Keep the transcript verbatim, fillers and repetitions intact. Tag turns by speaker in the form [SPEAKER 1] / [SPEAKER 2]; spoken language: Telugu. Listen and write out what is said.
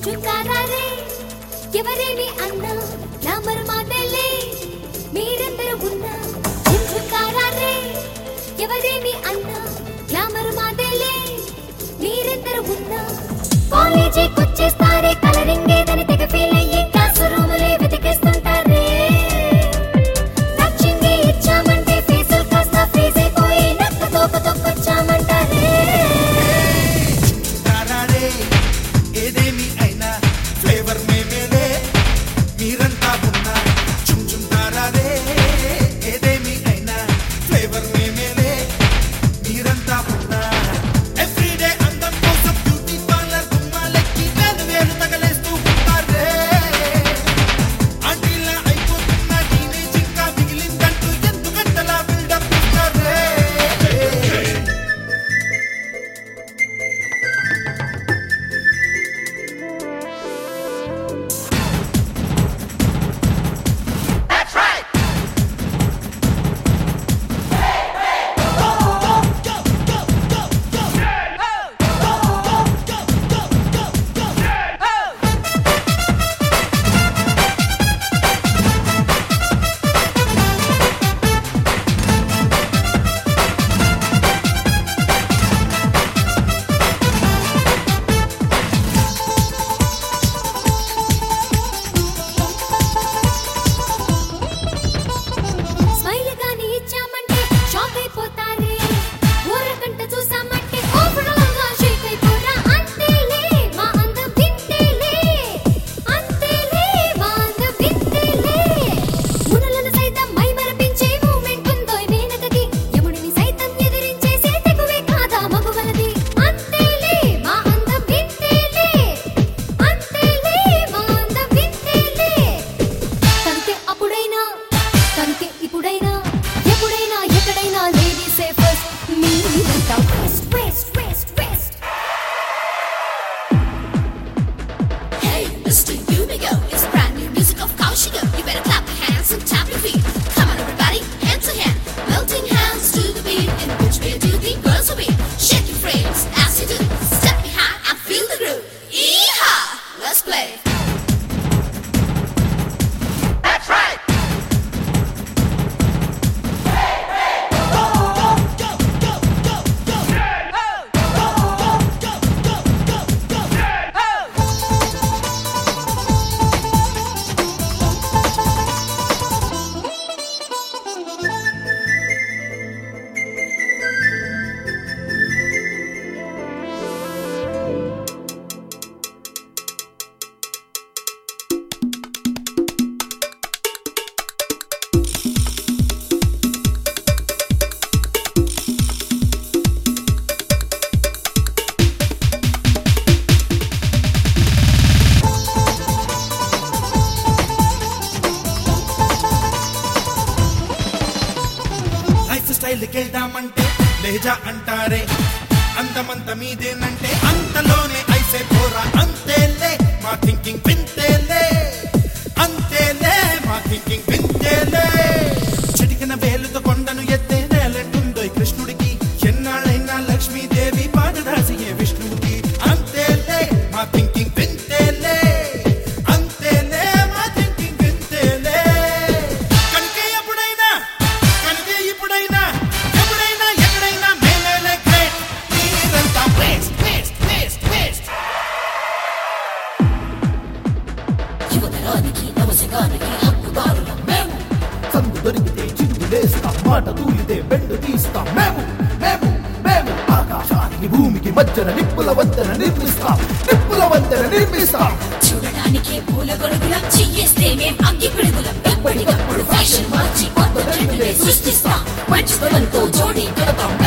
[SPEAKER 1] చుంచుకారే ఎవరేని అన్నా గ్లామర్ మాటలే మీరందరూ ఉన్నా చుంచుకారే ఎవరేని అన్నా గ్లామర్ మాటలే మీరందరూ ఉన్నా కాలేజీకి వచ్చేస్తారే కలరింగ్ ఏదని తెగ ఫీల్ అయ్యి క్లాస్ రూములే వెతికేస్తుంటారే నచ్చింది ఇచ్చామంటే ఫీజులు కాస్త ఫీజ్ అయిపోయి నక్క తోక తొక్కొచ్చామంటారే
[SPEAKER 2] ఏదేమి అయినా ఫ్లేవర్ మేమేలే మీరంతా ఉన్నా చుంచుంటారే ఏదేమి అయినా ఫ్లేవర్ మేమేలే మీరంతా ఉన్నా ఎవ్రీడే అందం కోసం బ్యూటీ పార్లర్ గుమ్మాలెక్కి వేలు వేలు తగలేస్తూ ఉంటారే ఆంటీలా అయిపోతున్న టీనేజ్ ఇంకా మిగిలిందంటూ ఎందుకంటలా బిల్డప్ ఇస్తారే
[SPEAKER 1] స్మైల్ గాని ఇచ్చామంటే షాక్ అయిపోతారే ఊరకంట చూసామంటే ఓవరాల్ గా షేక్ అయిపోరా అంతేలే మా అందం వింటేలే అంతేలే మా అందం వింటేలే మునులను సైతం మై మరపించే మూమెంట్ ఉందో మేనకకి యముడిని సైతం ఎదిరించేసే తెగువే కాదా మగువలది అంతేలే మా అందం వింటేలే అంతేలే మా అందం వింటేలే తనకే అప్పుడైనా తనకే ఇప్పుడైనా ఎప్పుడైనా ఎక్కడైనా లేడీస్ ఫస్ట్ మీరంతా west west west west
[SPEAKER 3] Hey, Mister Unigo, it's brand new music of Kaushigo. You better clap your hands and tap your feet. Come on, everybody, hand to hand, melting hands to the beat. In which way do the girls will be? Shake your frames as you do. Step behind and feel the groove. Yeehaw! Let's play. That's right.
[SPEAKER 2] Life స్టైల్కి వెళ్దామంటే లేజా అంటారే అందమంత మీదేనంటే అంతలోనే ఐసే పోరా అంతేలే మా థింకింగ్ వింతేలే అంతేలే మా థింకింగ్ వింతేలే చిటికిన వేలుతో కొండను ఎత్తే నేలంటుందో ఈ కృష్ణుడికి ఎన్నాళ్ళైనా లక్ష్మీదేవి పాదదాసియే విష్ణువుకి అంతేలే మా థింకింగ్ వింతేలే అంతేలే మా థింకింగ్ వింతేలే కనుకే ఎప్పుడైనా కనుకే ఇప్పుడైనా ఎప్పుడైనా ఎక్కడైనా మేలేలే గ్రేట్ మీరంతా వేస్ట్ వేస్ట్ వేస్ట్ వేస్ట్
[SPEAKER 3] యువతరానికి నవశకానికి హక్కుదారులం మేము.
[SPEAKER 4] సందు దొరికితే చిందులేస్తాం మాట తూలితే బెండు తీస్తాం మేము మేము మేము ఆకాశానికి భూమికి మధ్యన నిప్పుల వంతెన నిర్మిస్తాం నిప్పుల వంతెన నిర్మిస్తాం
[SPEAKER 3] చూడడానికి పూల గొడుగులం చెయ్యేస్తే మేం అగ్గి పిడుగులం ఎప్పటికప్పుడు ఫ్యాషన్ మార్చి కొత్త ట్రెండ్లే సృష్టిస్తాం మంచి తలంతో జోడీ కడతాం